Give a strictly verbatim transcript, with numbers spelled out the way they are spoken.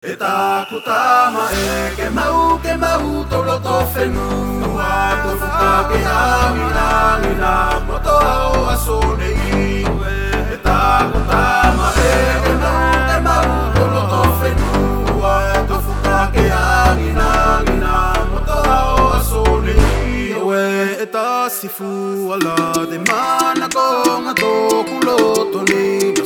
E taku tama e ke mau ke mau tolo to whenua to fuka ke hangi rangi na moto au aso nei. E taku tama e ke mau ke mau tolo to whenua to fuka ke hangi rangi na moto au aso nei. Oe e ta sifu ala de mana ko ngato kuloto ni